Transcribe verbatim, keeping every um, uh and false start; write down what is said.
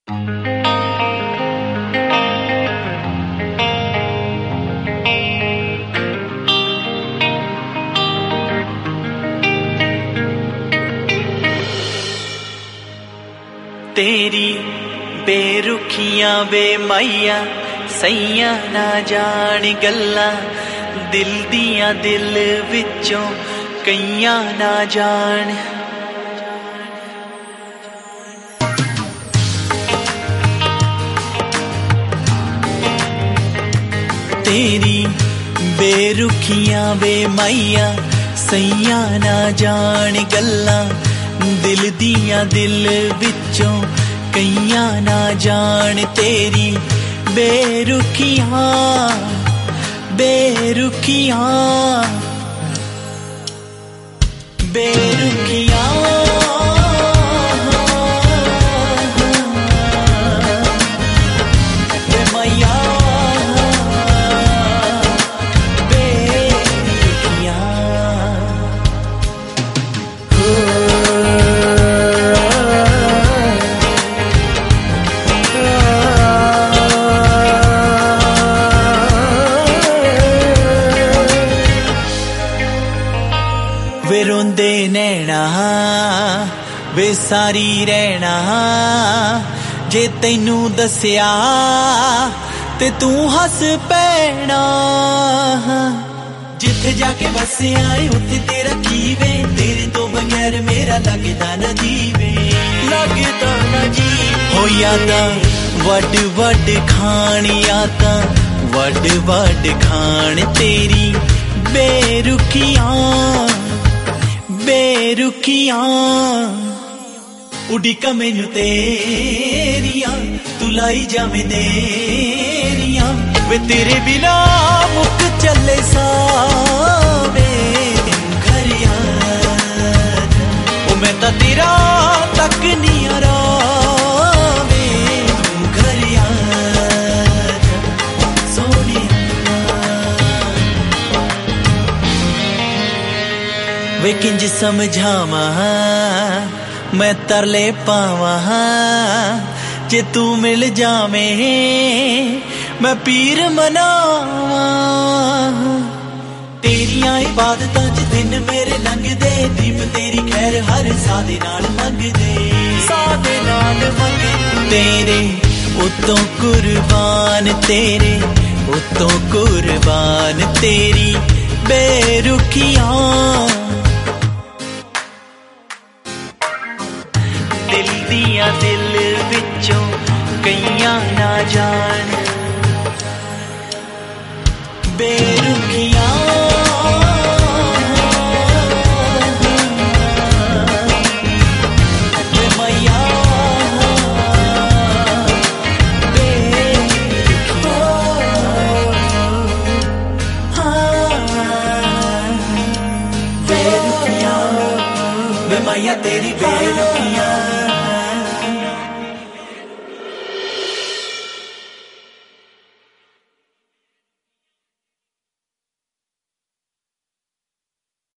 तेरी बेरुखियां वे माइया सैया ना जान गल्ला दिल दियां दिल विचों कईयां ना जान। तेरी बेरुखियां वे माइया सैया ना जान गल्ला दिल दियां दिल विचों कईयां ना जान। तेरी बेरुखियां बेरुखियां बेरुखियां वे रोंदे नैना वे सारी रहना जे तैनू दसिया ते तू हस पैना। जिथे जाके बसे आए उथे तेरा की वे तेरे तो बगैर मेरा लगदा ना जीवे लगदा ना जी। हो यादा वड वड खान यादा वड वड खान तेरी बेरुखियां बेरुखियां उड़ीका मैनू तेरिया तू लाई जावे देरिया वे तेरे बिना मुक चले सावे घर यार ओ मैं तां तेरा तक नहीं आरावे तू घर यार सोनिया। वे किंज समझावा मैं तरले पावा जे तू मिल जावे मैं पीर मनावा। तेरियां इबादतां च दिन मेरे लंघदे दीप तेरी खैर हर सादे नाल मंगदे सादे नाल मंगदे। तेरे उतों कुर्बान तेरे उतों कुर्बान तेरी बेरुखियां दिल दियां दिल विचों कईयां ना जान बेरुखियां मैया बेरुखियां मैया तेरी बेरुखियां